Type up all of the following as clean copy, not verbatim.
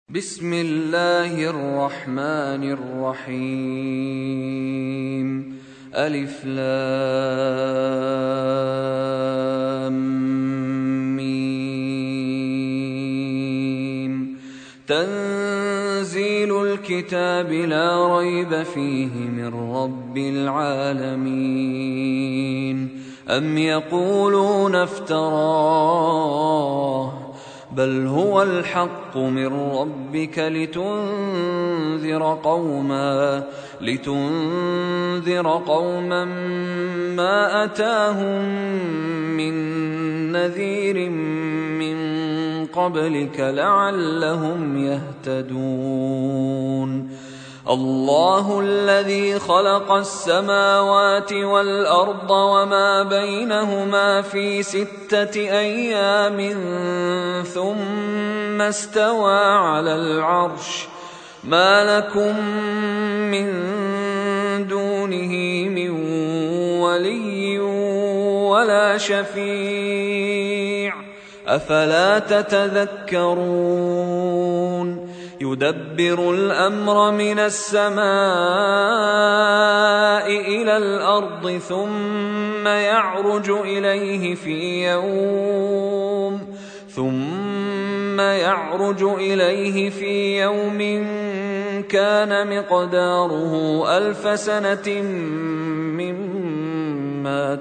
بسم الله الرحمن الرحيم. ألف لام ميم. تنزيل الكتاب لا ريب فيه من رب العالمين. أم يقولون افتراه بل هو الحق من ربك لتنذر قوما ما أتاهم من نذير من قبلك لعلهم يهتدون. الله الذي خلق السماوات والأرض وما بينهما في 6 أيام ثم استوى على العرش. ما لكم من دونه من ولي ولا شفيع أفلا تتذكرون. يدبر الأمر من السماء إلى الأرض ثم يعرج إليه في يوم كان مقداره 1000 سنة مما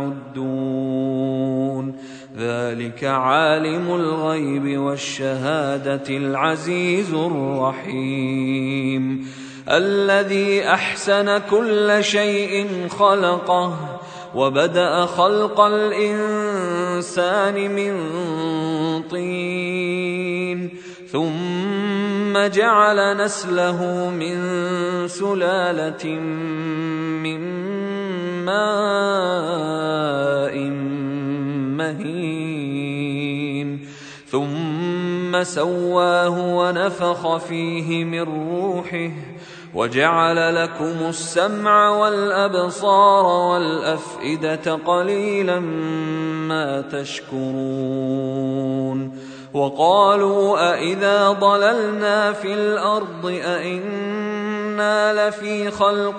تعدون. ذلك عالم الغيب والشهادة العزيز الرحيم. الذي أحسن كل شيء خلقه وبدأ خلق الإنسان من طين ثم جعل نسله من سلالة من ماء مهين ثم سواه ونفخ فيه من روحه وجعل لكم السمع والأبصار والأفئدة قليلا ما تشكرون. وقالوا أإذا ضللنا في الأرض أإنا لفي خلق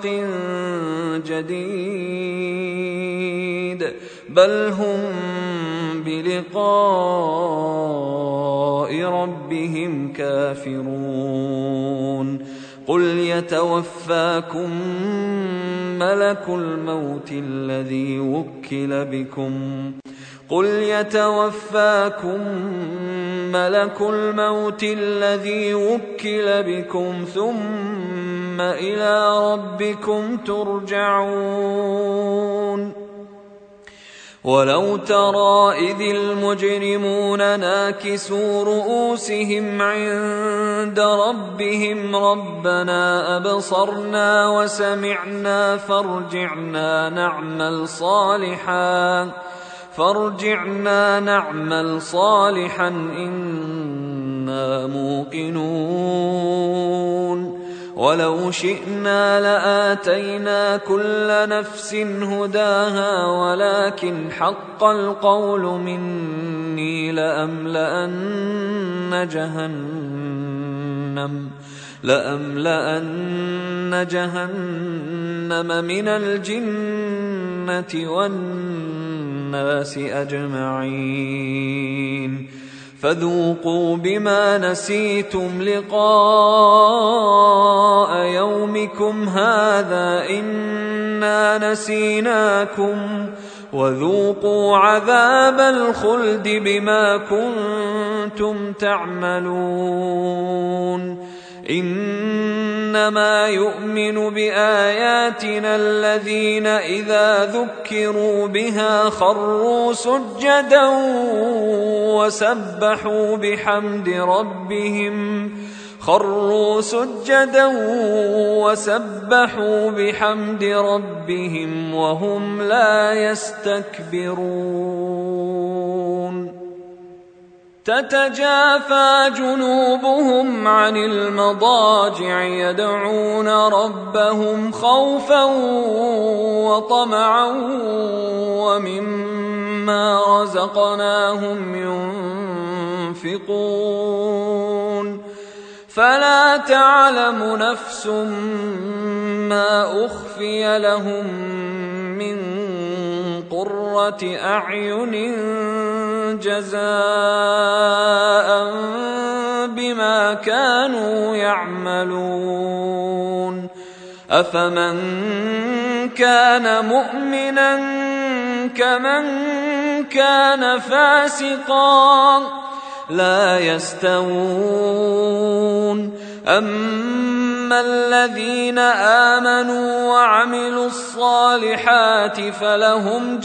جديد بل هم بلقاء ربهم كافرون. قل يتوفاكم ملك الموت الذي وكل بكم ثم إلى ربكم ترجعون. ولو ترى إذ المجرمون ناكسوا رؤوسهم عند ربهم ربنا أبصرنا وسمعنا فارجعنا نعمل صالحا إنا موقنون. ولو شئنا لآتينا كل نفس هداها ولكن حق القول مني لأملأن جهنم من الجنة والناس أجمعين. فذوقوا بما نسيتم لقاء يومكم هذا إنا نسيناكم وذوقوا عذاب الخلد بما كنتم تعملون. إنما يؤمن بآياتنا الذين إذا ذكروا بها خروا سجدا وسبحوا بحمد ربهم وهم لا يستكبرون. تتجافى جنوبهم عن المضاجع يدعون ربهم خوفا وطمعا ومما رزقناهم ينفقون. فلا تعلم نفس ما أخفي لهم من قرة أعين جزاء بما كانوا يعملون أفمن كان مؤمنا كمن كان فاسقا لا يستوون أما الذين آمنوا وعملوا الصالحات فلهم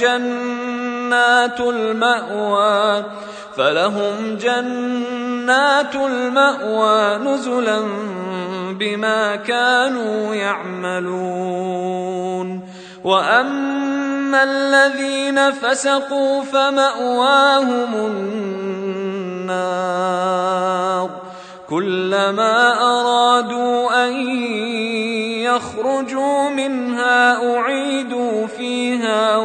جنات المأوى نزلا بما كانوا يعملون وأما الذين فسقوا فمأواهم النار كلما أرادوا أن يخرجوا منها أعيدوا فيها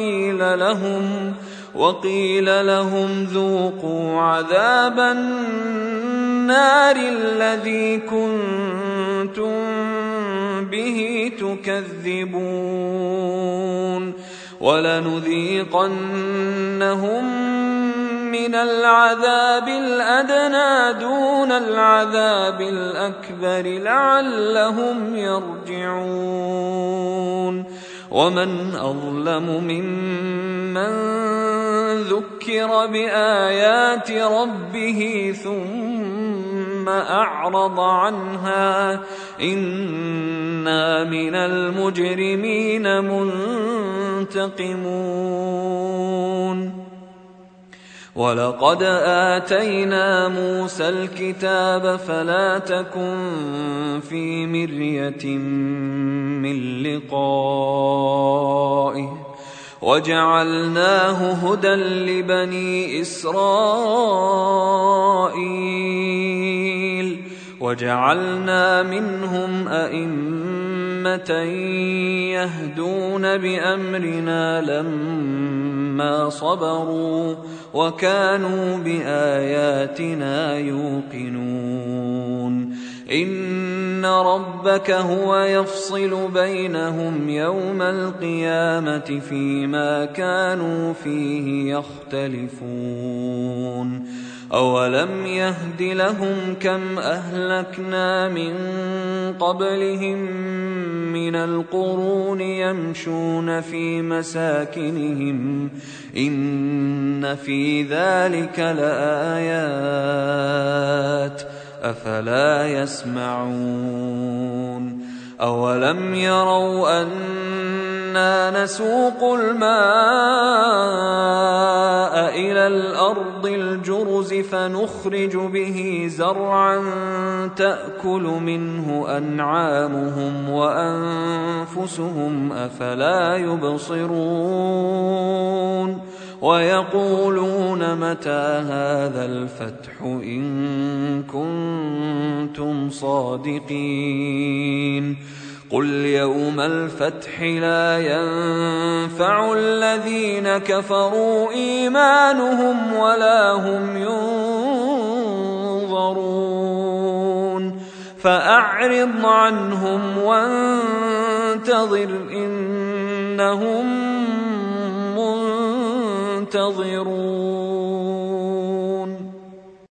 وقيل لهم ذوقوا عذاب النار الذي كنتم به تكذبون ولنذيقنهم من العذاب الأدنى دون العذاب الأكبر لعلهم يرجعون ومن أظلم ممن ذكر بآيات ربه ثم أعرض عنها إنا من المجرمين منتقمون ولقد آتينا موسى الكتاب فلا تكن في مرية من لقائه وجعلناه هدى لبني إسرائيل وجعلنا منهم أئمة يهدون بأمرنا لما صبروا وكانوا بآياتنا يوقنون إن ربك هو يفصل بينهم يوم القيامة فيما كانوا فيه يختلفون أولم يهد لهم كم أهلكنا من قبلهم من القرون يمشون في مساكنهم إن في ذلك لآيات أفلا يسمعون أولم يروا أنا نسوق الماء إلى الأرض الجرز فنخرج به زرعا تأكل منه أنعامهم وأنفسهم أفلا يبصرون ويقولون متى هذا الفتح إن كنتم صادقين قل يوم الفتح لا ينفع الذين كفروا إيمانهم ولا هم ينظرون فأعرض عنهم وانتظر إنهم منتظرون